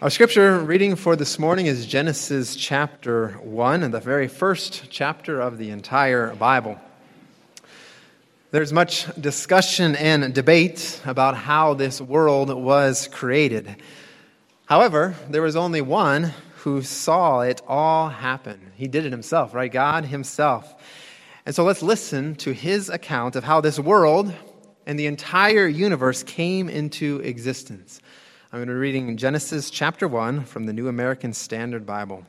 Our scripture reading for this morning is Genesis chapter 1, and the very first chapter of the entire Bible. There's much discussion and debate about how this world was created. However, there was only one who saw it all happen. He did it himself, right? God himself. And so let's listen to his account of how this world and the entire universe came into existence. I'm going to be reading Genesis chapter 1 from the New American Standard Bible.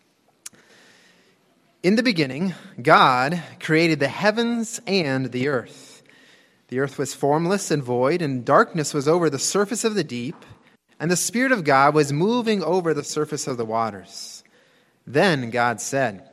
In the beginning, God created the heavens and the earth. The earth was formless and void, and darkness was over the surface of the deep, and the Spirit of God was moving over the surface of the waters. Then God said,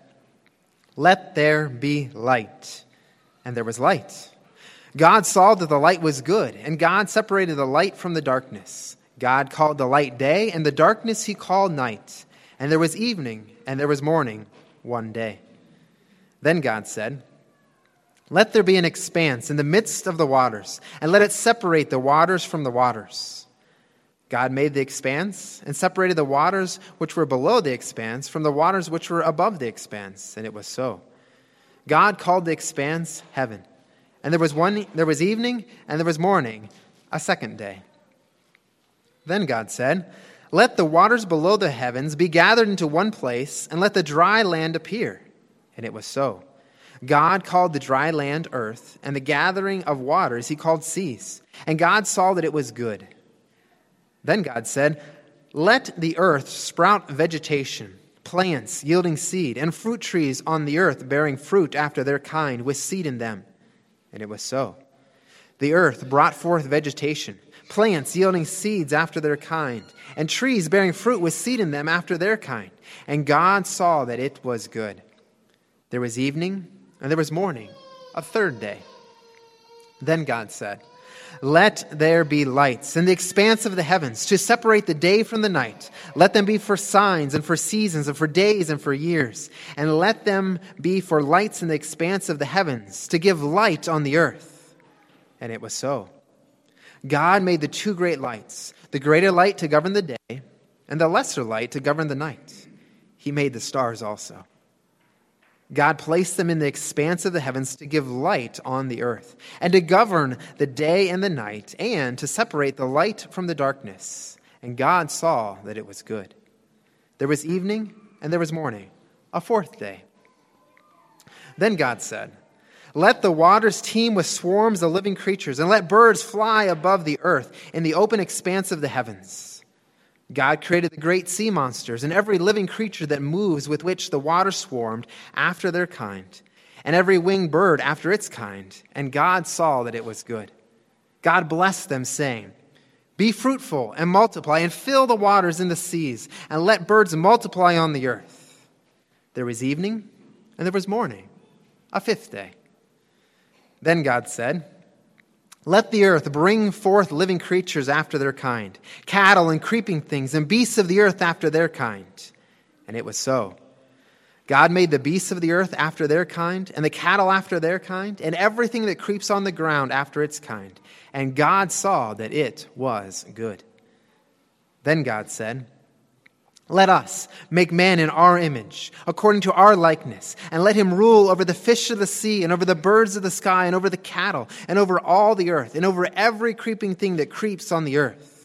"Let there be light." And there was light. God saw that the light was good, and God separated the light from the darkness. God called the light day, and the darkness he called night. And there was evening, and there was morning, one day. Then God said, "Let there be an expanse in the midst of the waters, and let it separate the waters from the waters." God made the expanse, and separated the waters which were below the expanse from the waters which were above the expanse, and it was so. God called the expanse heaven. And there was evening, and there was morning, a second day. Then God said, "Let the waters below the heavens be gathered into one place, and let the dry land appear." And it was so. God called the dry land earth, and the gathering of waters he called seas. And God saw that it was good. Then God said, "Let the earth sprout vegetation, plants yielding seed, and fruit trees on the earth bearing fruit after their kind, with seed in them." And it was so. The earth brought forth vegetation, plants yielding seeds after their kind, and trees bearing fruit with seed in them after their kind. And God saw that it was good. There was evening, and there was morning, a third day. Then God said, "Let there be lights in the expanse of the heavens to separate the day from the night. Let them be for signs and for seasons and for days and for years. And let them be for lights in the expanse of the heavens to give light on the earth." And it was so. God made the two great lights, the greater light to govern the day, and the lesser light to govern the night. He made the stars also. God placed them in the expanse of the heavens to give light on the earth, and to govern the day and the night, and to separate the light from the darkness. And God saw that it was good. There was evening, and there was morning, a fourth day. Then God said, "Let the waters teem with swarms of living creatures, and let birds fly above the earth in the open expanse of the heavens." God created the great sea monsters and every living creature that moves, with which the water swarmed after their kind, and every winged bird after its kind. And God saw that it was good. God blessed them, saying, "Be fruitful and multiply, and fill the waters in the seas, and let birds multiply on the earth." There was evening, and there was morning, a fifth day. Then God said, "Let the earth bring forth living creatures after their kind, cattle and creeping things, and beasts of the earth after their kind." And it was so. God made the beasts of the earth after their kind, and the cattle after their kind, and everything that creeps on the ground after its kind. And God saw that it was good. Then God said, "Let us make man in our image, according to our likeness, and let him rule over the fish of the sea, and over the birds of the sky, and over the cattle, and over all the earth, and over every creeping thing that creeps on the earth."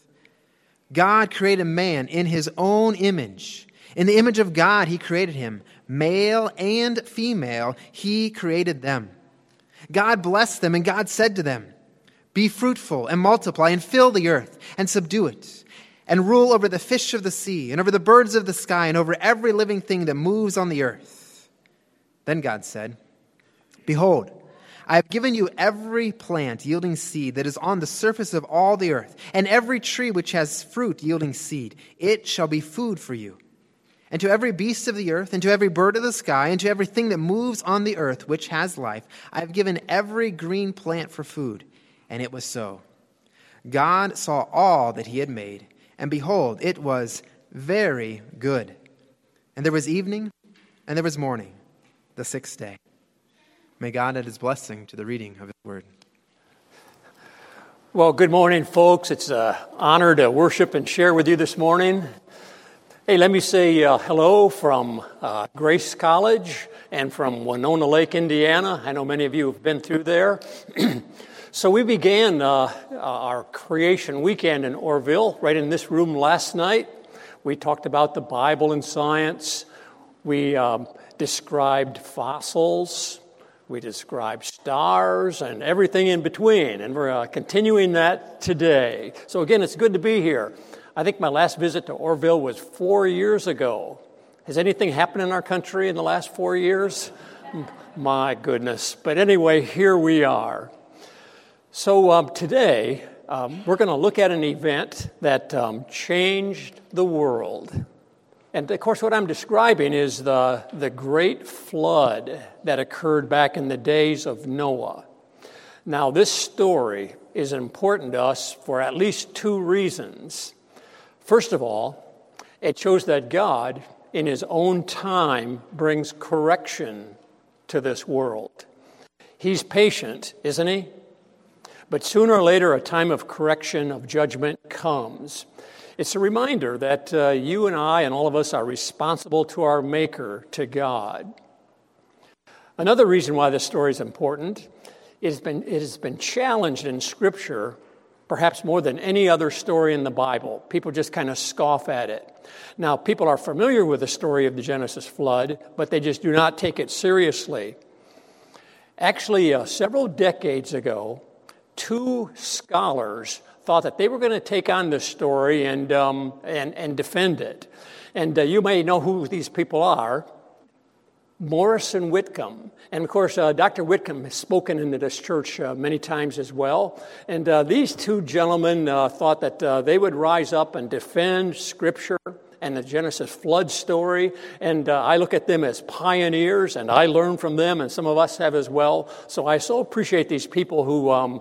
God created man in his own image. In the image of God he created him. Male and female he created them. God blessed them, and God said to them, "Be fruitful and multiply, and fill the earth, and subdue it, and rule over the fish of the sea, and over the birds of the sky, and over every living thing that moves on the earth." Then God said, "Behold, I have given you every plant yielding seed that is on the surface of all the earth, and every tree which has fruit yielding seed. It shall be food for you. And to every beast of the earth, and to every bird of the sky, and to everything that moves on the earth which has life, I have given every green plant for food." And it was so. God saw all that he had made, and behold, it was very good. And there was evening, and there was morning, the sixth day. May God add his blessing to the reading of his word. Well, good morning, folks. It's an honor to worship and share with you this morning. Hey, let me say hello from Grace College and from Winona Lake, Indiana. I know many of you have been through there. So we began our creation weekend in Orville, right in this room last night. We talked about the Bible and science. We described fossils. We described stars and everything in between. And we're continuing that today. So again, it's good to be here. I think my last visit to Orville was 4 years ago. Has anything happened in our country in the last 4 years? My goodness. But anyway, here we are. So today, we're going to look at an event that changed the world. And of course, what I'm describing is the great flood that occurred back in the days of Noah. Now, this story is important to us for at least two reasons. First of all, it shows that God, in His own time, brings correction to this world. He's patient, isn't He? But sooner or later, a time of correction, of judgment comes. It's a reminder that you and I and all of us are responsible to our Maker, to God. Another reason why this story is important, it has been challenged in Scripture perhaps more than any other story in the Bible. People just kind of scoff at it. Now, people are familiar with the story of the Genesis flood, but they just do not take it seriously. Actually, several decades ago, two scholars thought that they were going to take on this story and defend it. And you may know who these people are. Morris and Whitcomb. And of course, Dr. Whitcomb has spoken into this church many times as well. And these two gentlemen thought that they would rise up and defend Scripture and the Genesis flood story. And I look at them as pioneers, and I learn from them, and some of us have as well. So I so appreciate these people who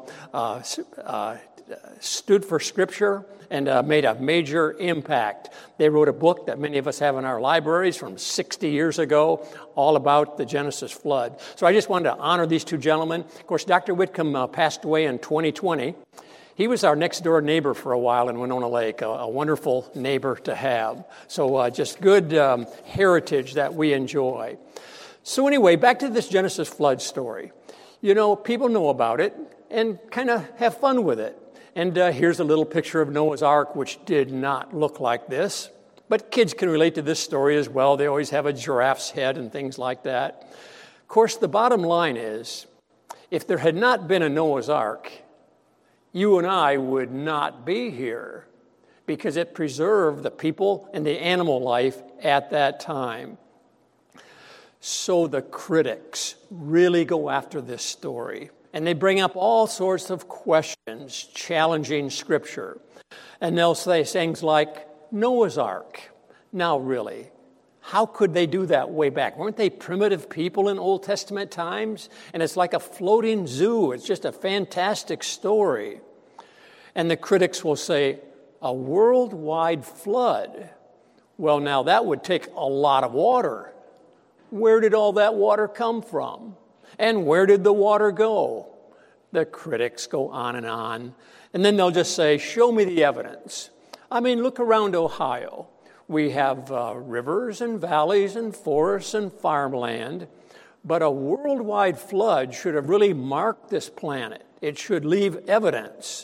stood for Scripture and made a major impact. They wrote a book that many of us have in our libraries from 60 years ago, all about the Genesis flood. So I just wanted to honor these two gentlemen. Of course, Dr. Whitcomb passed away in 2020. He was our next-door neighbor for a while in Winona Lake, a wonderful neighbor to have. So just good heritage that we enjoy. So anyway, back to this Genesis flood story. You know, people know about it and kind of have fun with it. And here's a little picture of Noah's Ark, which did not look like this. But kids can relate to this story as well. They always have a giraffe's head and things like that. Of course, the bottom line is, if there had not been a Noah's Ark, you and I would not be here because it preserved the people and the animal life at that time. So the critics really go after this story. And they bring up all sorts of questions challenging Scripture. And they'll say things like, Noah's Ark. Now really, how could they do that way back? Weren't they primitive people in Old Testament times? And it's like a floating zoo. It's just a fantastic story. And the critics will say, a worldwide flood. Well, now that would take a lot of water. Where did all that water come from? And where did the water go? The critics go on. And then they'll just say, show me the evidence. I mean, look around Ohio. We have rivers and valleys and forests and farmland. But a worldwide flood should have really marked this planet. It should leave evidence.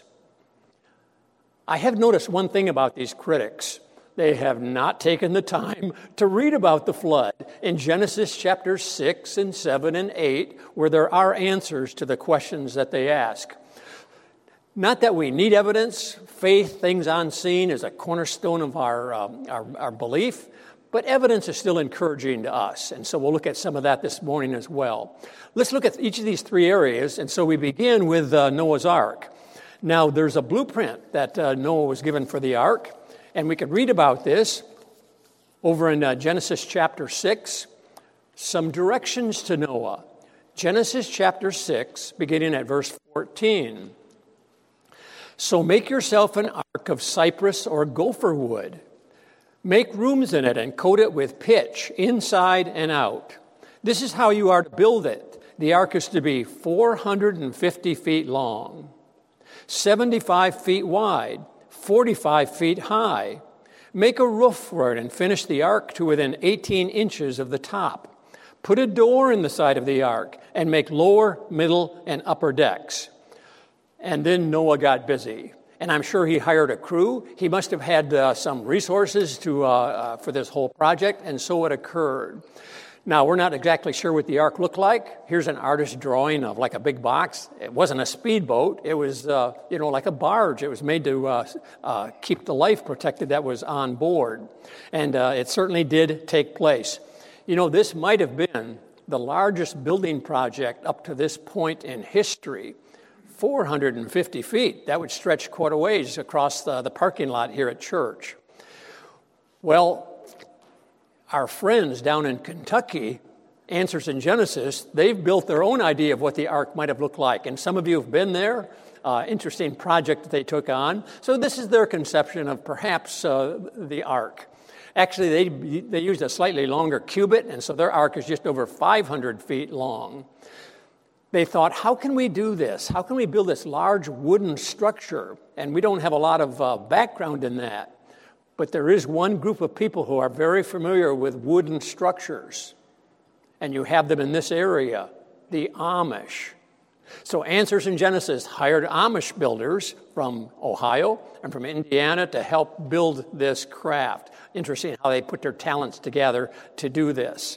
I have noticed one thing about these critics. They have not taken the time to read about the flood in Genesis chapters 6 and 7 and 8, where there are answers to the questions that they ask. Not that we need evidence. Faith, things unseen, is a cornerstone of our belief, but evidence is still encouraging to us. And so we'll look at some of that this morning as well. Let's look at each of these three areas. And so we begin with Noah's Ark. Now, there's a blueprint that Noah was given for the ark. And we can read about this over in Genesis chapter 6, some directions to Noah. Genesis chapter 6, beginning at verse 14. So make yourself an ark of cypress or gopher wood. Make rooms in it and coat it with pitch, inside and out. This is how you are to build it. The ark is to be 450 feet long, 75 feet wide, 45 feet high. Make a roof for it and finish the ark to within 18 inches of the top. Put a door in the side of the ark and make lower, middle, and upper decks." And then Noah got busy. And I'm sure he hired a crew. He must have had some resources for this whole project, and so it occurred. Now, we're not exactly sure what the ark looked like. Here's an artist's drawing of like a big box. It wasn't a speedboat. It was, like a barge. It was made to keep the life protected that was on board. And it certainly did take place. This might have been the largest building project up to this point in history. 450 feet. That would stretch quite a ways across the parking lot here at church. Well, our friends down in Kentucky, Answers in Genesis, they've built their own idea of what the ark might have looked like. And some of you have been there. Interesting project that they took on. So this is their conception of perhaps the ark. Actually, they used a slightly longer cubit, and so their ark is just over 500 feet long. They thought, how can we do this? How can we build this large wooden structure? And we don't have a lot of background in that. But there is one group of people who are very familiar with wooden structures. And you have them in this area, the Amish. So Answers in Genesis hired Amish builders from Ohio and from Indiana to help build this craft. Interesting how they put their talents together to do this.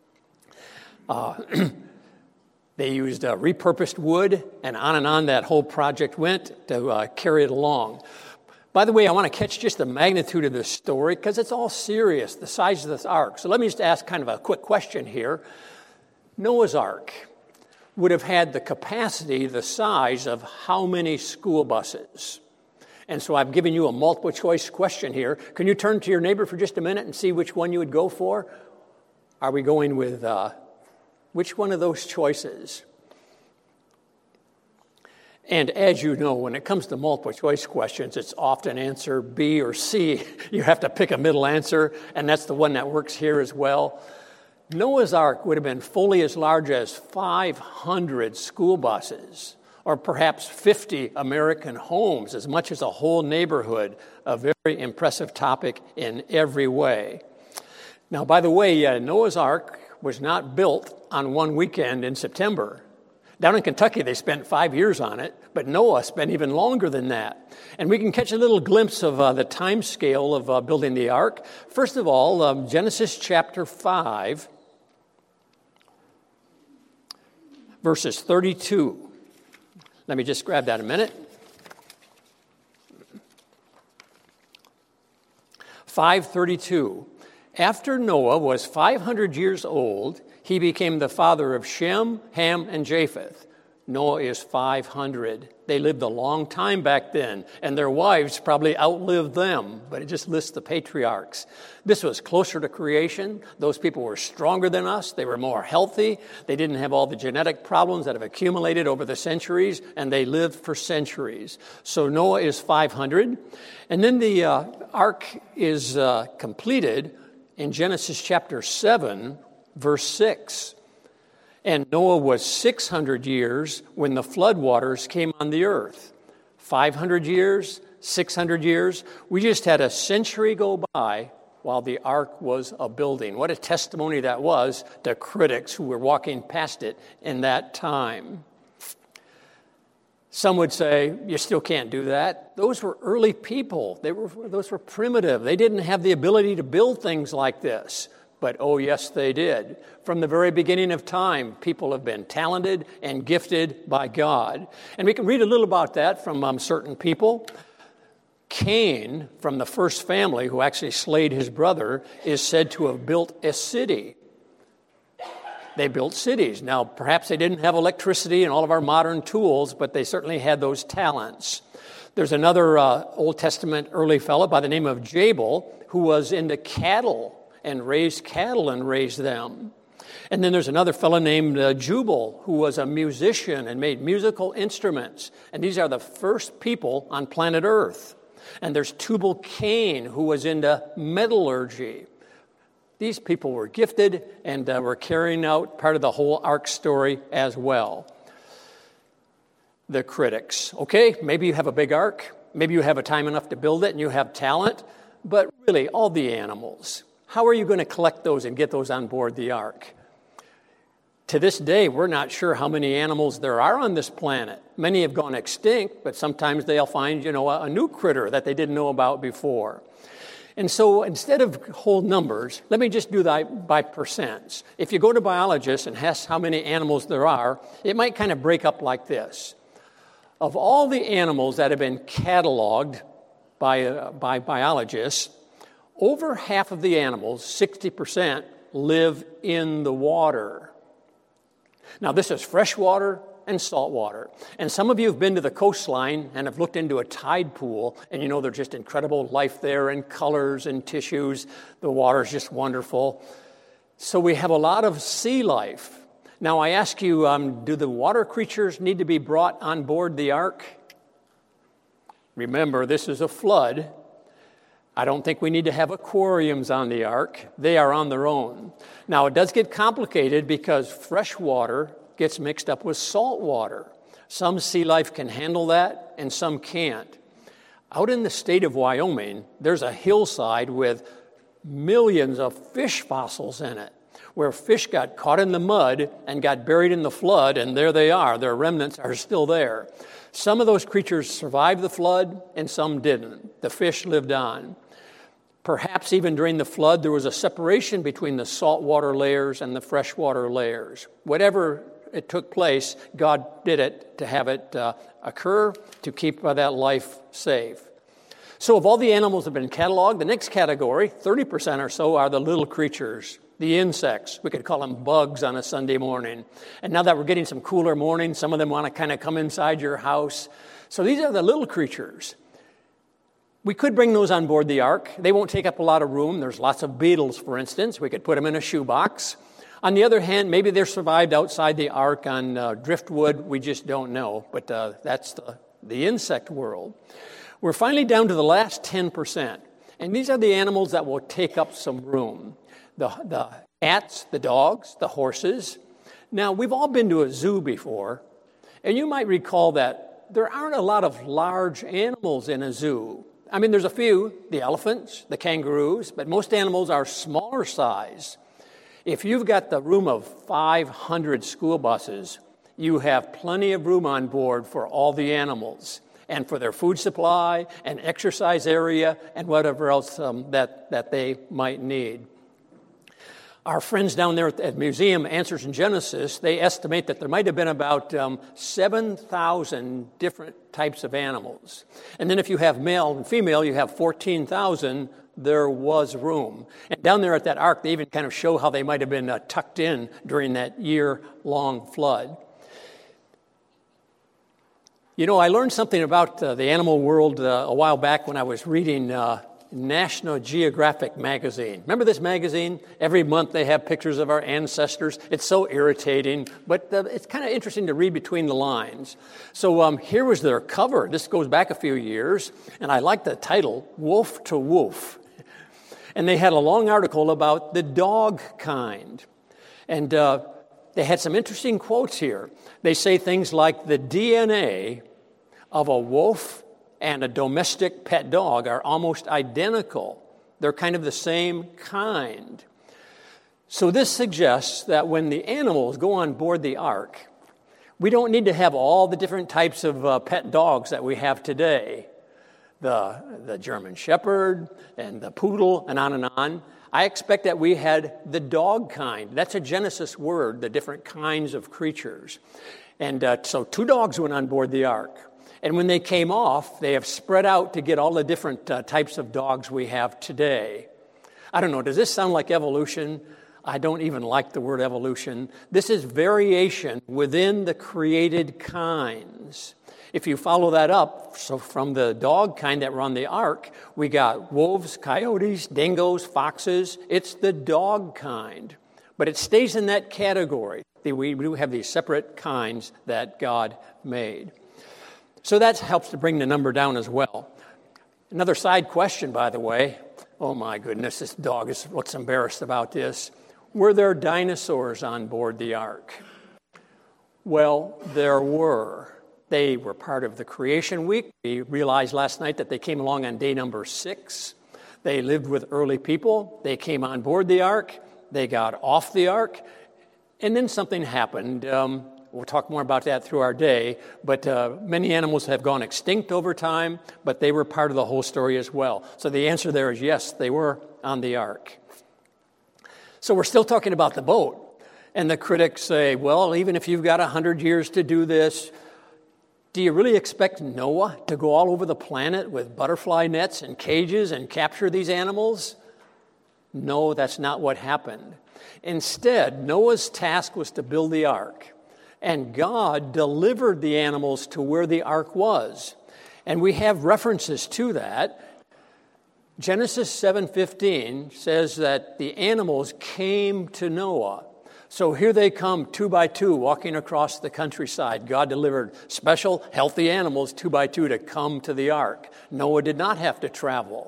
They used repurposed wood, and on that whole project went to carry it along. By the way, I want to catch just the magnitude of this story because it's all serious, the size of this ark. So let me just ask kind of a quick question here. Noah's Ark would have had the capacity, the size of how many school buses? And so I've given you a multiple choice question here. Can you turn to your neighbor for just a minute and see which one you would go for? Are we going with which one of those choices? And as you know, when it comes to multiple choice questions, it's often answer B or C. You have to pick a middle answer, and that's the one that works here as well. Noah's Ark would have been fully as large as 500 school buses, or perhaps 50 American homes, as much as a whole neighborhood. A very impressive topic in every way. Now, by the way, Noah's Ark was not built on one weekend in September. Down in Kentucky, they spent 5 years on it, but Noah spent even longer than that. And we can catch a little glimpse of the time scale of building the ark. First of all, Genesis chapter 5, verses 32. Let me just grab that a minute. 5:32. After Noah was 500 years old, he became the father of Shem, Ham, and Japheth. Noah is 500. They lived a long time back then, and their wives probably outlived them, but it just lists the patriarchs. This was closer to creation. Those people were stronger than us. They were more healthy. They didn't have all the genetic problems that have accumulated over the centuries, and they lived for centuries. So Noah is 500. And then the ark is completed in Genesis chapter 7, verse 6. And Noah was 600 years when the flood waters came on the earth. 500 years, 600 years. We just had a century go by while the ark was a building. What a testimony that was to critics who were walking past it in that time. Some would say, you still can't do that. Those were early people. Those were primitive. They didn't have the ability to build things like this. But, oh, yes, they did. From the very beginning of time, people have been talented and gifted by God. And we can read a little about that from certain people. Cain, from the first family who actually slayed his brother, is said to have built a city. They built cities. Now, perhaps they didn't have electricity and all of our modern tools, but they certainly had those talents. There's another Old Testament early fellow by the name of Jabal who was into cattle and raised cattle and raised them. And then there's another fellow named Jubal who was a musician and made musical instruments. And these are the first people on planet Earth. And there's Tubal-Cain who was into metallurgy. These people were gifted and were carrying out part of the whole ark story as well. The critics. Okay, maybe you have a big ark. Maybe you have a time enough to build it and you have talent. But really, all the animals, how are you going to collect those and get those on board the ark? To this day, we're not sure how many animals there are on this planet. Many have gone extinct, but sometimes they'll find, a new critter that they didn't know about before. And so instead of whole numbers, let me just do that by percents. If you go to biologists and ask how many animals there are, it might kind of break up like this. Of all the animals that have been cataloged by biologists, over half of the animals, 60%, live in the water. Now, this is freshwater and saltwater. And some of you have been to the coastline and have looked into a tide pool, and there's just incredible life there and colors and tissues. The water's just wonderful. So we have a lot of sea life. Now, I ask you, do the water creatures need to be brought on board the ark? Remember, this is a flood. I don't think we need to have aquariums on the ark. They are on their own. Now, it does get complicated because fresh water gets mixed up with salt water. Some sea life can handle that, and some can't. Out in the state of Wyoming, there's a hillside with millions of fish fossils in it, where fish got caught in the mud and got buried in the flood, and there they are. Their remnants are still there. Some of those creatures survived the flood, and some didn't. The fish lived on. Perhaps even during the flood, there was a separation between the saltwater layers and the freshwater layers. Whatever it took place, God did it to have it occur, to keep that life safe. So of all the animals that have been cataloged, the next category, 30% or so, are the little creatures, the insects. We could call them bugs on a Sunday morning. And now that we're getting some cooler mornings, some of them want to kind of come inside your house. So these are the little creatures. We could bring those on board the ark. They won't take up a lot of room. There's lots of beetles, for instance. We could put them in a shoebox. On the other hand, maybe they're survived outside the ark on driftwood. We just don't know. But that's the insect world. We're finally down to the last 10%. And these are the animals that will take up some room. The cats, the dogs, the horses. Now, we've all been to a zoo before. And you might recall that there aren't a lot of large animals in a zoo. I mean, there's a few, the elephants, the kangaroos, but most animals are smaller size. If you've got the room of 500 school buses, you have plenty of room on board for all the animals and for their food supply and exercise area and whatever else that they might need. Our friends down there at the museum, Answers in Genesis, they estimate that there might have been about 7,000 different types of animals. And then if you have male and female, you have 14,000. There was room. And down there at that ark, they even kind of show how they might have been tucked in during that year-long flood. I learned something about the animal world a while back when I was reading National Geographic magazine. Remember this magazine? Every month they have pictures of our ancestors. It's so irritating, but it's kind of interesting to read between the lines. So here was their cover. This goes back a few years, and I like the title, Wolf to Wolf. And they had a long article about the dog kind. And they had some interesting quotes here. They say things like the DNA of a wolf and a domestic pet dog are almost identical. They're kind of the same kind. So this suggests that when the animals go on board the ark, we don't need to have all the different types of pet dogs that we have today. The German Shepherd and the Poodle and on and on. I expect that we had the dog kind. That's a Genesis word, the different kinds of creatures. And so 2 dogs went on board the ark. And when they came off, they have spread out to get all the different types of dogs we have today. I don't know, does this sound like evolution? I don't even like the word evolution. This is variation within the created kinds. If you follow that up, so from the dog kind that were on the ark, we got wolves, coyotes, dingoes, foxes. It's the dog kind. But it stays in that category. We do have these separate kinds that God made. So that helps to bring the number down as well. Another side question, by the way. Oh my goodness, this dog is what's embarrassed about this. Were there dinosaurs on board the ark? Well, there were. They were part of the creation week. We realized last night that they came along on day number 6. They lived with early people. They came on board the ark. They got off the ark. And then something happened. We'll talk more about that through our day. But many animals have gone extinct over time, but they were part of the whole story as well. So the answer there is yes, they were on the ark. So we're still talking about the boat. And the critics say, well, even if you've got 100 years to do this, do you really expect Noah to go all over the planet with butterfly nets and cages and capture these animals? No, that's not what happened. Instead, Noah's task was to build the ark. And God delivered the animals to where the ark was. And we have references to that. Genesis 7:15 says that the animals came to Noah. So here they come 2 by 2 walking across the countryside. God delivered special, healthy animals 2 by 2 to come to the ark. Noah did not have to travel.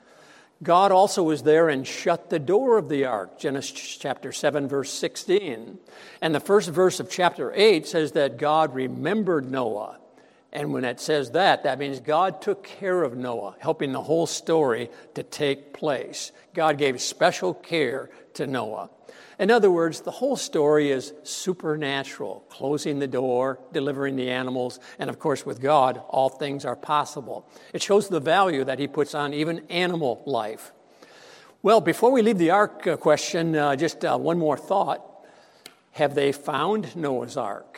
God also was there and shut the door of the ark, Genesis chapter 7, verse 16. And the first verse of chapter 8 says that God remembered Noah. And when it says that, that means God took care of Noah, helping the whole story to take place. God gave special care to Noah. In other words, the whole story is supernatural, closing the door, delivering the animals, and of course with God, all things are possible. It shows the value that he puts on even animal life. Well, before we leave the ark question, just one more thought. Have they found Noah's ark?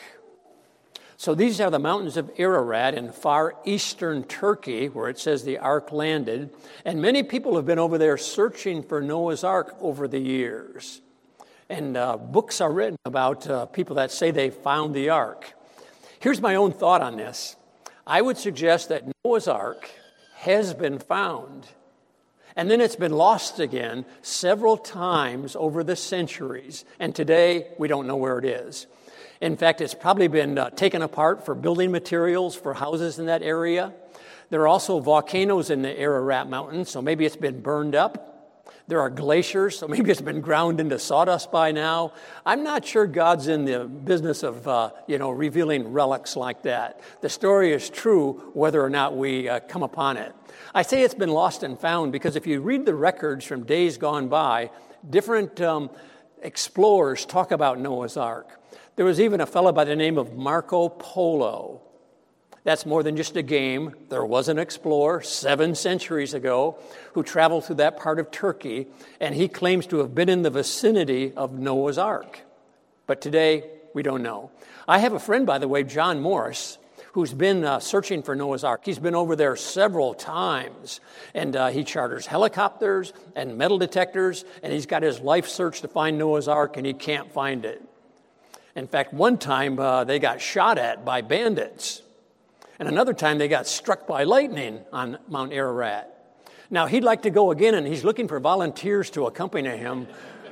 So these are the mountains of Ararat in far eastern Turkey, where it says the ark landed, and many people have been over there searching for Noah's ark over the years. And books are written about people that say they found the ark. Here's my own thought on this. I would suggest that Noah's ark has been found, and then it's been lost again several times over the centuries, and today we don't know where it is. In fact, it's probably been taken apart for building materials for houses in that area. There are also volcanoes in the Ararat Mountains, so maybe it's been burned up. There are glaciers, so maybe it's been ground into sawdust by now. I'm not sure God's in the business of, revealing relics like that. The story is true whether or not we come upon it. I say it's been lost and found because if you read the records from days gone by, different explorers talk about Noah's Ark. There was even a fellow by the name of Marco Polo. That's more than just a game. There was an explorer 7 centuries ago who traveled through that part of Turkey, and he claims to have been in the vicinity of Noah's Ark. But today, we don't know. I have a friend, by the way, John Morris, who's been searching for Noah's Ark. He's been over there several times, and he charters helicopters and metal detectors, and he's got his life search to find Noah's Ark, and he can't find it. In fact, one time they got shot at by bandits. And another time they got struck by lightning on Mount Ararat. Now, he'd like to go again, and he's looking for volunteers to accompany him.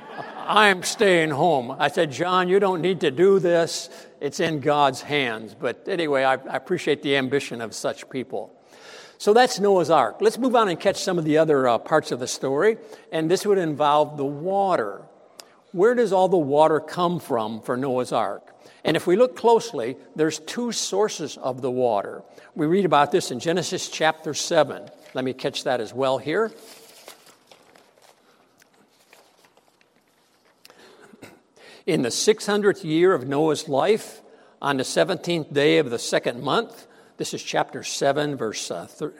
I'm staying home. I said, John, you don't need to do this. It's in God's hands. But anyway, I appreciate the ambition of such people. So that's Noah's Ark. Let's move on and catch some of the other parts of the story. And this would involve the water. Where does all the water come from for Noah's Ark? And if we look closely, there's 2 sources of the water. We read about this in Genesis chapter 7. Let me catch that as well here. In the 600th year of Noah's life, on the 17th day of the 2nd month, this is chapter 7, verse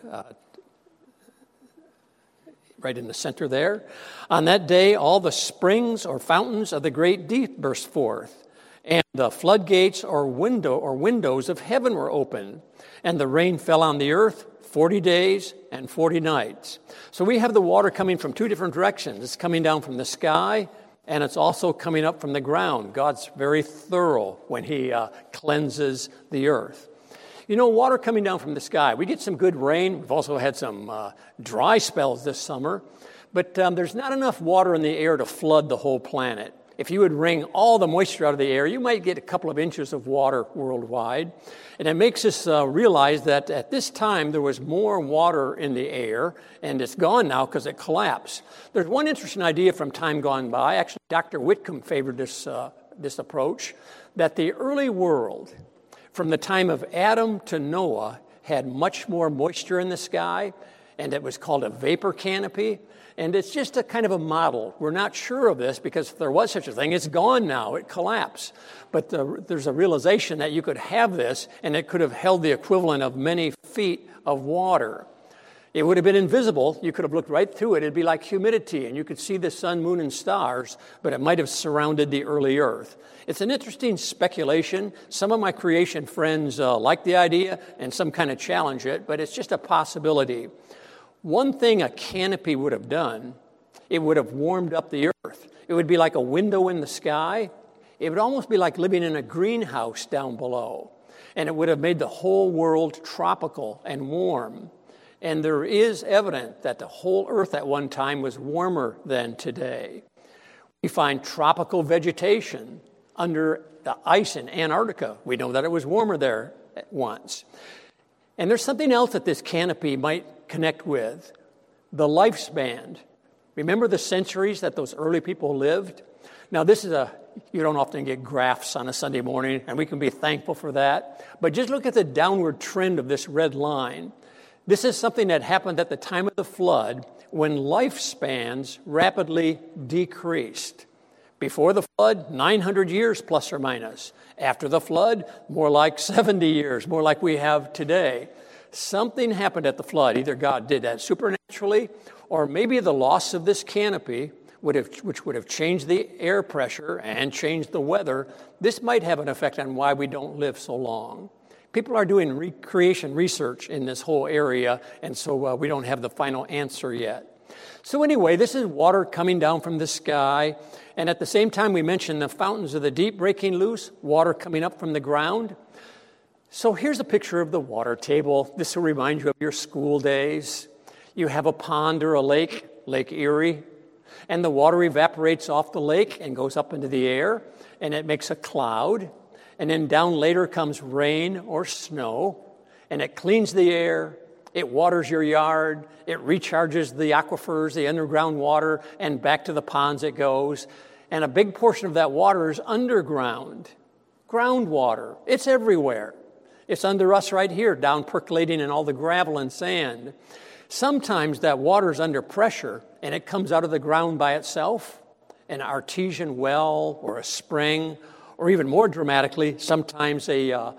right in the center there. On that day, all the springs or fountains of the great deep burst forth. And the floodgates or windows of heaven were opened, and the rain fell on the earth 40 days and 40 nights. So we have the water coming from 2 different directions. It's coming down from the sky, and it's also coming up from the ground. God's very thorough when he cleanses the earth. You know, water coming down from the sky. We get some good rain. We've also had some dry spells this summer. But there's not enough water in the air to flood the whole planet. If you would wring all the moisture out of the air, you might get a couple of inches of water worldwide. And it makes us realize that at this time there was more water in the air, and it's gone now because it collapsed. There's one interesting idea from time gone by. Actually, Dr. Whitcomb favored this approach, that the early world, from the time of Adam to Noah, had much more moisture in the sky, and it was called a vapor canopy. And it's just a kind of a model. We're not sure of this because if there was such a thing, it's gone now. It collapsed. But there's a realization that you could have this, and it could have held the equivalent of many feet of water. It would have been invisible. You could have looked right through it. It'd be like humidity, and you could see the sun, moon, and stars, but it might have surrounded the early earth. It's an interesting speculation. Some of my creation friends like the idea, and some kind of challenge it, but it's just a possibility. One thing a canopy would have done, it would have warmed up the earth. It would be like a window in the sky. It would almost be like living in a greenhouse down below. And it would have made the whole world tropical and warm. And there is evidence that the whole earth at one time was warmer than today. We find tropical vegetation under the ice in Antarctica. We know that it was warmer there at once. And there's something else that this canopy might connect with, the lifespan. Remember the centuries that those early people lived? Now you don't often get graphs on a Sunday morning, and we can be thankful for that. But just look at the downward trend of this red line. This is something that happened at the time of the flood when lifespans rapidly decreased. Before the flood, 900 years plus or minus. After the flood, more like 70 years, more like we have today. Something happened at the flood. Either God did that supernaturally, or maybe the loss of this canopy, which would have changed the air pressure and changed the weather. This might have an effect on why we don't live so long. People are doing recreation research in this whole area, and so we don't have the final answer yet. So anyway, this is water coming down from the sky, and at the same time we mentioned the fountains of the deep breaking loose, water coming up from the ground. So here's a picture of the water table. This will remind you of your school days. You have a pond or a lake, Lake Erie, and the water evaporates off the lake and goes up into the air, and it makes a cloud. And then down later comes rain or snow, and it cleans the air, it waters your yard, it recharges the aquifers, the underground water, and back to the ponds it goes. And a big portion of that water is underground, groundwater. It's everywhere. It's under us right here, down percolating in all the gravel and sand. Sometimes that water is under pressure, and it comes out of the ground by itself, an artesian well or a spring, or even more dramatically, sometimes a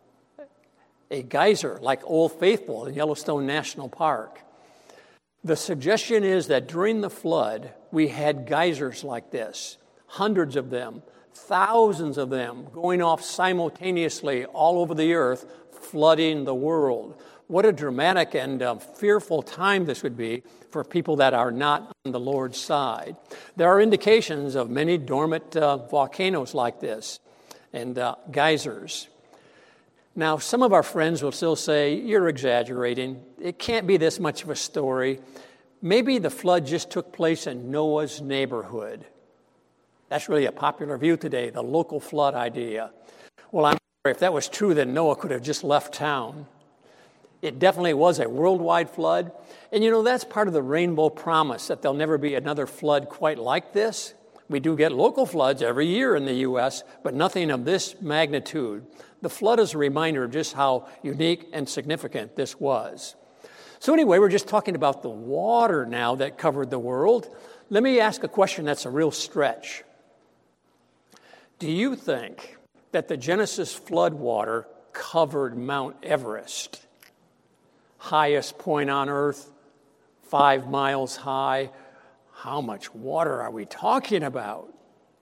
geyser like Old Faithful in Yellowstone National Park. The suggestion is that during the flood, we had geysers like this, hundreds of them, thousands of them going off simultaneously all over the earth, flooding the world. What a dramatic and fearful time this would be for people that are not on the Lord's side. There are indications of many dormant volcanoes like this and geysers. Now, some of our friends will still say, you're exaggerating. It can't be this much of a story. Maybe the flood just took place in Noah's neighborhood. That's really a popular view today, the local flood idea. Well, I'm sure if that was true, then Noah could have just left town. It definitely was a worldwide flood. And that's part of the rainbow promise, that there'll never be another flood quite like this. We do get local floods every year in the U.S., but nothing of this magnitude. The flood is a reminder of just how unique and significant this was. So anyway, we're just talking about the water now that covered the world. Let me ask a question that's a real stretch. Do you think that the Genesis flood water covered Mount Everest? Highest point on earth, 5 miles high. How much water are we talking about?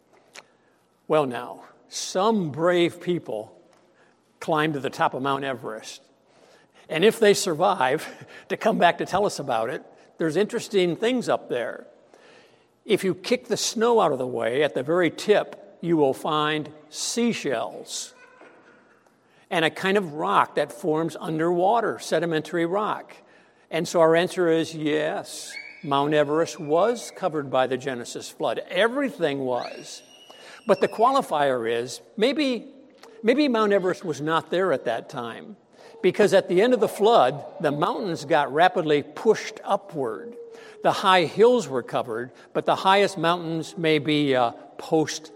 Well, now, some brave people climbed to the top of Mount Everest. And if they survive to come back to tell us about it, there's interesting things up there. If you kick the snow out of the way at the very tip, you will find seashells and a kind of rock that forms underwater, sedimentary rock. And so our answer is yes, Mount Everest was covered by the Genesis flood. Everything was. But the qualifier is maybe Mount Everest was not there at that time, because at the end of the flood, the mountains got rapidly pushed upward. The high hills were covered, but the highest mountains may be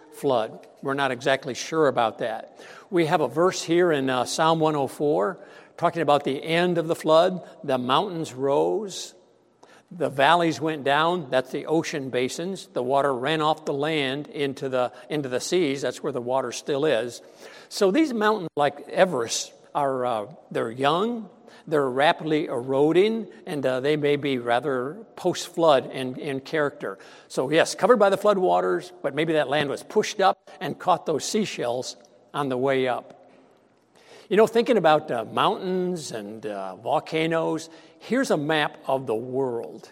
post-flood. We're not exactly sure about that. We have a verse here in Psalm 104. talking about the end of the flood. The mountains rose. The valleys went down. That's the ocean basins. The water ran off the land into the seas. That's where the water still is. So these mountains, like Everest, they're young. They're rapidly eroding, and they may be rather post-flood in character. So yes, covered by the flood waters, but maybe that land was pushed up and caught those seashells on the way up. You know, thinking about mountains and volcanoes, here's a map of the world.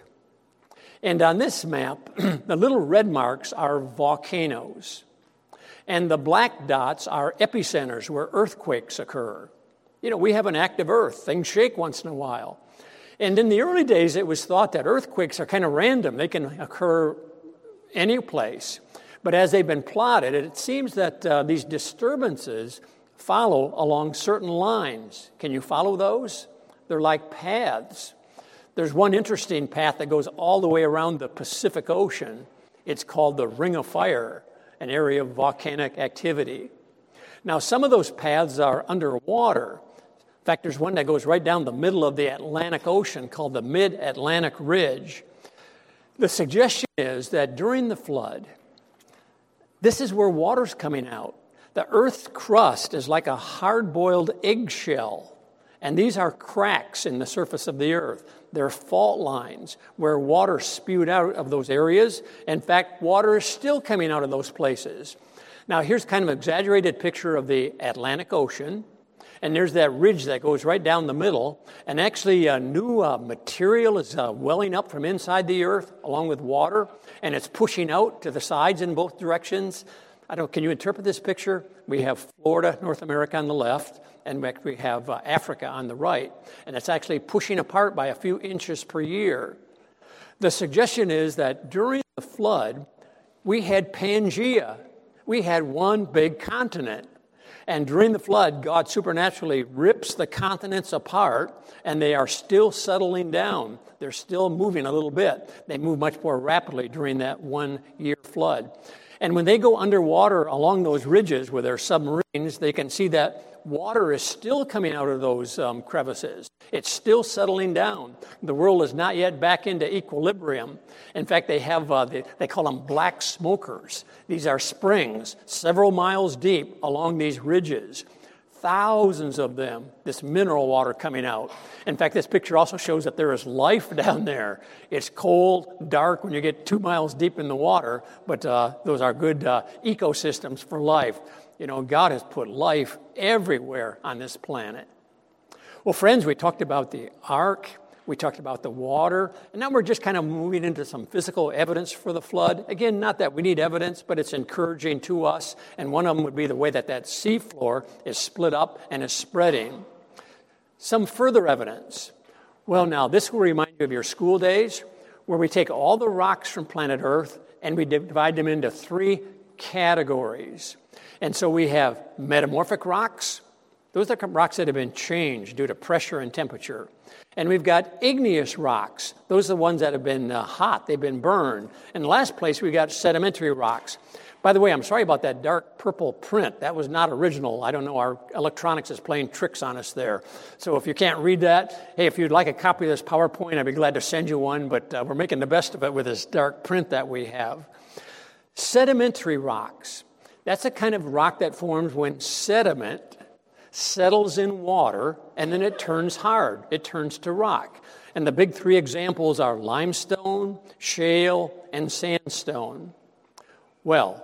And on this map, the little red marks are volcanoes. And the black dots are epicenters where earthquakes occur. You know, we have an active earth. Things shake once in a while. And in the early days, it was thought that earthquakes are kind of random. They can occur any place. But as they've been plotted, it seems that these disturbances follow along certain lines. Can you follow those? They're like paths. There's one interesting path that goes all the way around the Pacific Ocean. It's called the Ring of Fire, an area of volcanic activity. Now, some of those paths are underwater. In fact, there's one that goes right down the middle of the Atlantic Ocean called the Mid-Atlantic Ridge. The suggestion is that during the flood, this is where water's coming out. The Earth's crust is like a hard-boiled eggshell, and these are cracks in the surface of the Earth. They're fault lines where water spewed out of those areas. In fact, water is still coming out of those places. Now, here's kind of an exaggerated picture of the Atlantic Ocean. And there's that ridge that goes right down the middle. And actually, new material is welling up from inside the earth along with water. And it's pushing out to the sides in both directions. Can you interpret this picture? We have Florida, North America on the left. And we have Africa on the right. And it's actually pushing apart by a few inches per year. The suggestion is that during the flood, we had Pangea. We had one big continent. And during the flood, God supernaturally rips the continents apart, and they are still settling down. They're still moving a little bit. They move much more rapidly during that 1 year flood. And when they go underwater along those ridges with their submarines, they can see that water is still coming out of those crevices. It's still settling down. The world is not yet back into equilibrium. In fact, they have, they call them black smokers. These are springs several miles deep along these ridges. Thousands of them, this mineral water coming out. In fact, this picture also shows that there is life down there. It's cold, dark when you get 2 miles deep in the water, but those are good ecosystems for life. You know, God has put life everywhere on this planet. Well, friends, we talked about the ark. We talked about the water. And now we're just kind of moving into some physical evidence for the flood. Again, not that we need evidence, but it's encouraging to us. And one of them would be the way that seafloor is split up and is spreading. Some further evidence. Well, now, this will remind you of your school days, where we take all the rocks from planet Earth and we divide them into 3 categories. And so we have metamorphic rocks. Those are rocks that have been changed due to pressure and temperature. And we've got igneous rocks. Those are the ones that have been hot. They've been burned. And the last place, we've got sedimentary rocks. By the way, I'm sorry about that dark purple print. That was not original. I don't know. Our electronics is playing tricks on us there. So if you can't read that, hey, if you'd like a copy of this PowerPoint, I'd be glad to send you one. But we're making the best of it with this dark print that we have. Sedimentary rocks. That's a kind of rock that forms when sediment settles in water, and then it turns hard. It turns to rock. And the big 3 examples are limestone, shale, and sandstone. Well,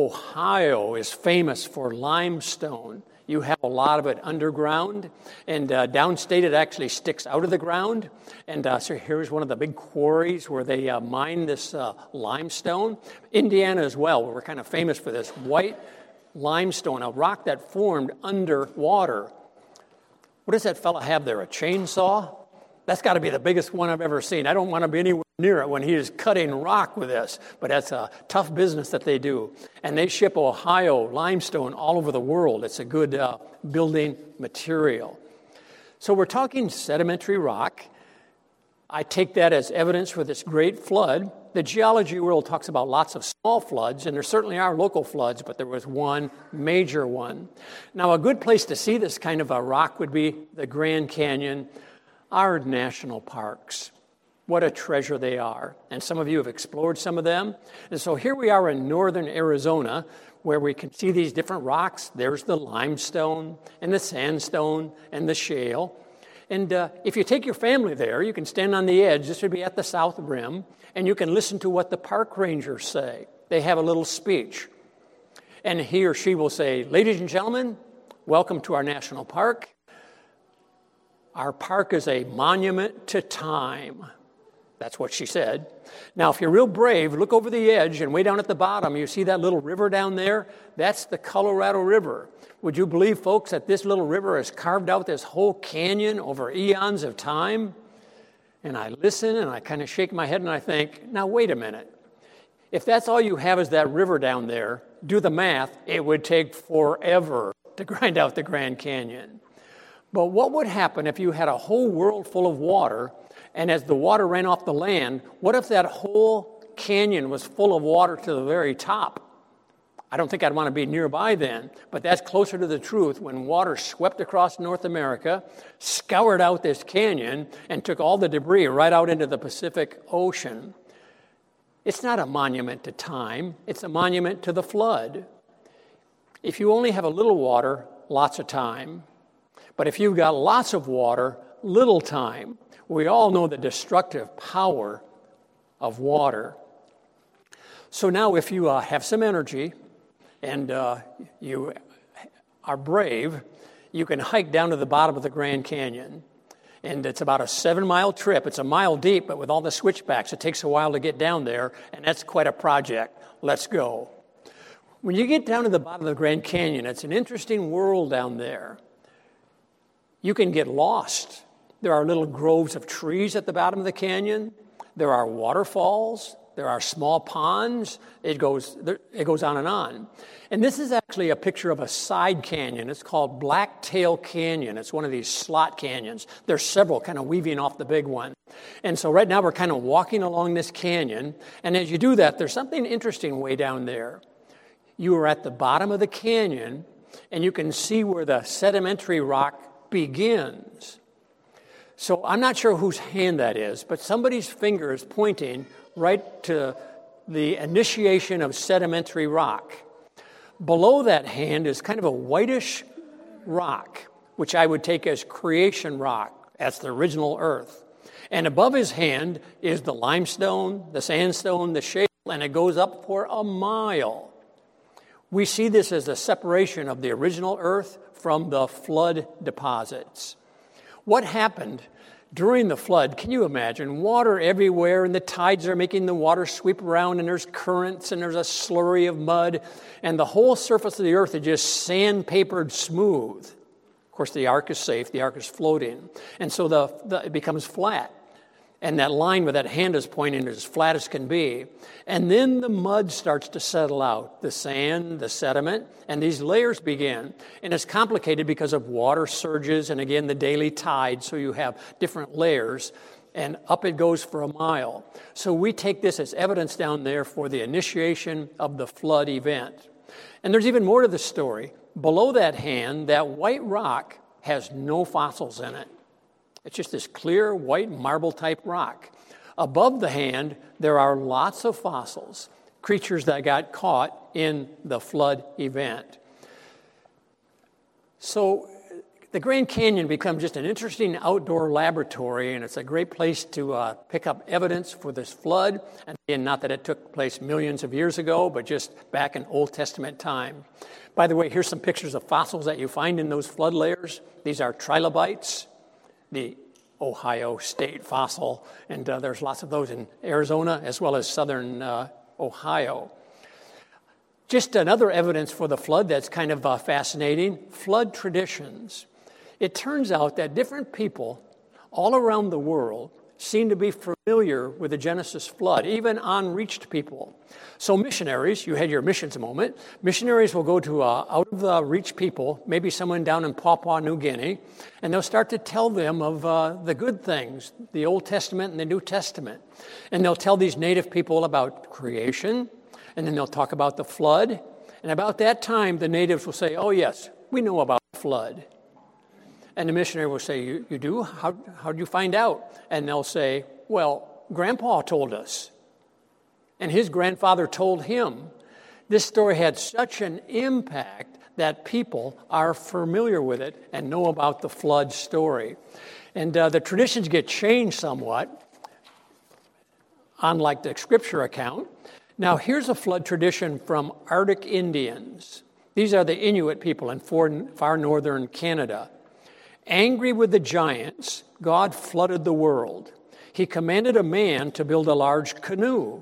Ohio is famous for limestone. You have a lot of it underground, and downstate it actually sticks out of the ground. And so here's one of the big quarries where they mine this limestone. Indiana as well, where we're kind of famous for this white limestone, a rock that formed underwater. What does that fella have there, a chainsaw? That's got to be the biggest one I've ever seen. I don't want to be anywhere near it when he is cutting rock with this, but that's a tough business that they do. And they ship Ohio limestone all over the world. It's a good building material. So we're talking sedimentary rock. I take that as evidence for this great flood. The geology world talks about lots of small floods, and there certainly are local floods, but there was one major one. Now, a good place to see this kind of a rock would be the Grand Canyon, our national parks. What a treasure they are. And some of you have explored some of them. And so here we are in northern Arizona, where we can see these different rocks. There's the limestone and the sandstone and the shale. And if you take your family there, you can stand on the edge. This would be at the south rim. And you can listen to what the park rangers say. They have a little speech. And he or she will say, "Ladies and gentlemen, welcome to our national park. Our park is a monument to time." That's what she said. Now, if you're real brave, look over the edge, and way down at the bottom, you see that little river down there? That's the Colorado River. Would you believe, folks, that this little river has carved out this whole canyon over eons of time? And I listen, and I kind of shake my head, and I think, now, wait a minute. If that's all you have is that river down there, do the math, it would take forever to grind out the Grand Canyon. But what would happen if you had a whole world full of water, and as the water ran off the land, what if that whole canyon was full of water to the very top? I don't think I'd want to be nearby then, but that's closer to the truth when water swept across North America, scoured out this canyon, and took all the debris right out into the Pacific Ocean. It's not a monument to time, it's a monument to the flood. If you only have a little water, lots of time. But if you've got lots of water, little time. We all know the destructive power of water. So now if you have some energy and you are brave, you can hike down to the bottom of the Grand Canyon. And it's about a 7-mile trip. It's a mile deep, but with all the switchbacks, it takes a while to get down there, and that's quite a project. Let's go. When you get down to the bottom of the Grand Canyon, it's an interesting world down there. You can get lost. There are little groves of trees at the bottom of the canyon. There are waterfalls. There are small ponds. It goes on and on. And this is actually a picture of a side canyon. It's called Blacktail Canyon. It's one of these slot canyons. There's several kind of weaving off the big one. And so right now we're kind of walking along this canyon. And as you do that, there's something interesting way down there. You are at the bottom of the canyon, and you can see where the sedimentary rock begins. So I'm not sure whose hand that is, but somebody's finger is pointing right to the initiation of sedimentary rock. Below that hand is kind of a whitish rock, which I would take as creation rock. That's the original earth. And above his hand is the limestone, the sandstone, the shale, and it goes up for a mile. We see this as a separation of the original earth from the flood deposits. What happened during the flood? Can you imagine? Water everywhere, and the tides are making the water sweep around, and there's currents, and there's a slurry of mud, and the whole surface of the earth is just sandpapered smooth. Of course, the ark is safe. The ark is floating. And so it becomes flat. And that line where that hand is pointing is as flat as can be. And then the mud starts to settle out, the sand, the sediment, and these layers begin. And it's complicated because of water surges and, again, the daily tide, so you have different layers, and up it goes for a mile. So we take this as evidence down there for the initiation of the flood event. And there's even more to the story. Below that hand, that white rock has no fossils in it. It's just this clear, white, marble-type rock. Above the hand, there are lots of fossils, creatures that got caught in the flood event. So the Grand Canyon becomes just an interesting outdoor laboratory, and it's a great place to pick up evidence for this flood. And again, not that it took place millions of years ago, but just back in Old Testament time. By the way, here's some pictures of fossils that you find in those flood layers. These are trilobites, the Ohio State fossil, and there's lots of those in Arizona as well as southern Ohio. Just another evidence for the flood that's kind of fascinating, flood traditions. It turns out that different people all around the world seem to be familiar with the Genesis flood, even unreached people. So missionaries, you had your missions moment, missionaries will go to out-of-the-reach people, maybe someone down in Papua New Guinea, and they'll start to tell them of the good things, the Old Testament and the New Testament. And they'll tell these native people about creation, and then they'll talk about the flood. And about that time, the natives will say, oh yes, we know about the flood. And the missionary will say, you do? How did you find out? And they'll say, well, Grandpa told us. And his grandfather told him. This story had such an impact that people are familiar with it and know about the flood story. And the traditions get changed somewhat, unlike the scripture account. Now, here's a flood tradition from Arctic Indians. These are the Inuit people in far northern Canada. Angry with the giants, God flooded the world. He commanded a man to build a large canoe.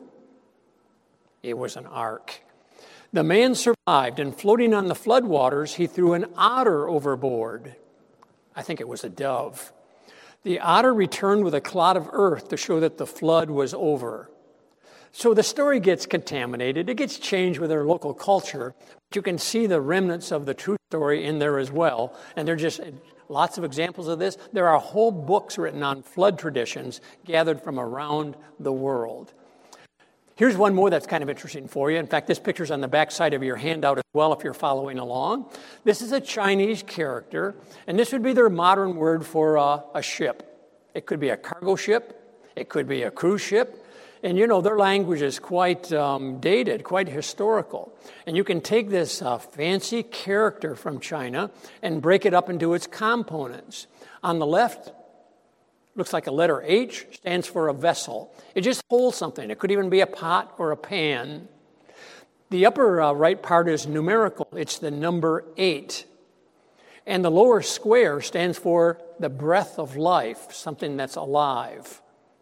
It was an ark. The man survived, and floating on the floodwaters, he threw an otter overboard. I think it was a dove. The otter returned with a clod of earth to show that the flood was over. So the story gets contaminated. It gets changed with their local culture. But you can see the remnants of the true story in there as well. And there are just lots of examples of this. There are whole books written on flood traditions gathered from around the world. Here's one more that's kind of interesting for you. In fact, this picture's on the back side of your handout as well if you're following along. This is a Chinese character, and this would be their modern word for a ship. It could be a cargo ship. It could be a cruise ship. And you know, their language is quite dated, quite historical. And you can take this fancy character from China and break it up into its components. On the left, looks like a letter H, stands for a vessel. It just holds something. It could even be a pot or a pan. The upper right part is numerical. It's the number 8. And the lower square stands for the breath of life, something that's alive.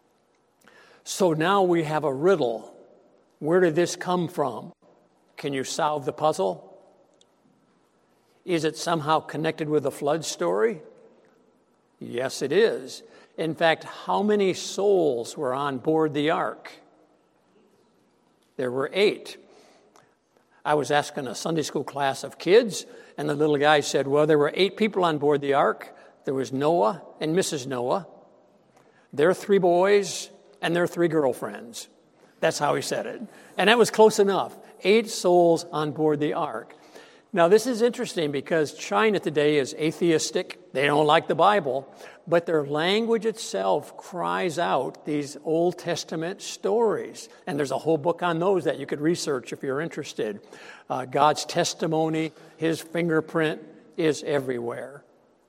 So now we have a riddle. Where did this come from? Can you solve the puzzle? Is it somehow connected with the flood story? Yes, it is. In fact, how many souls were on board the ark? There were 8. I was asking a Sunday school class of kids, and the little guy said, well, there were 8 people on board the ark. There was Noah and Mrs. Noah, their 3 boys, and their 3 girlfriends. That's how he said it. And that was close enough. 8 souls on board the ark. Now, this is interesting because China today is atheistic. They don't like the Bible. But their language itself cries out these Old Testament stories. And there's a whole book on those that you could research if you're interested. God's testimony, His fingerprint is everywhere.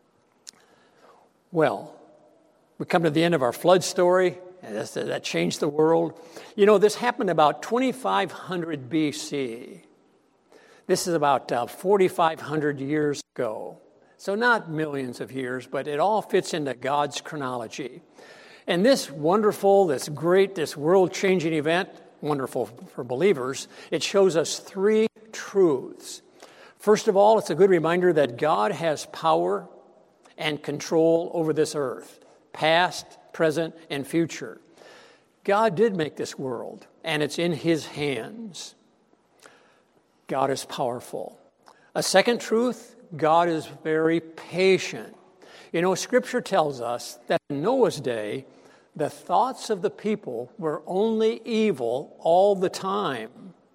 Well, we come to the end of our flood story. And that changed the world. You know, this happened about 2500 BC. This is about 4,500 years ago. So not millions of years, but it all fits into God's chronology. And this wonderful, this great, this world-changing event, wonderful for believers, it shows us 3 truths. First of all, it's a good reminder that God has power and control over this earth, past, present, and future. God did make this world, and it's in His hands. God is powerful. A second truth, God is very patient. You know, Scripture tells us that in Noah's day, the thoughts of the people were only evil all the time.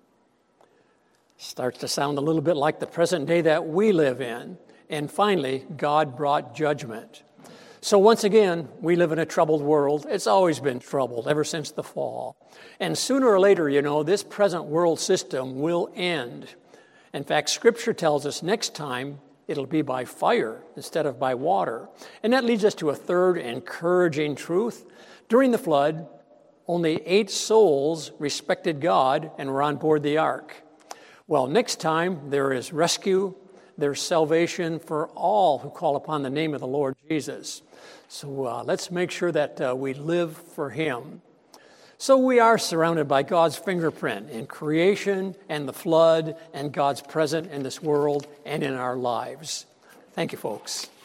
Starts to sound a little bit like the present day that we live in. And finally, God brought judgment. So once again, we live in a troubled world. It's always been troubled ever since the fall. And sooner or later, you know, this present world system will end. In fact, Scripture tells us next time it'll be by fire instead of by water. And that leads us to a third encouraging truth. During the flood, only 8 souls respected God and were on board the ark. Well, next time there is rescue, there's salvation for all who call upon the name of the Lord Jesus. So let's make sure that we live for Him. So we are surrounded by God's fingerprint in creation and the flood and God's presence in this world and in our lives. Thank you, folks.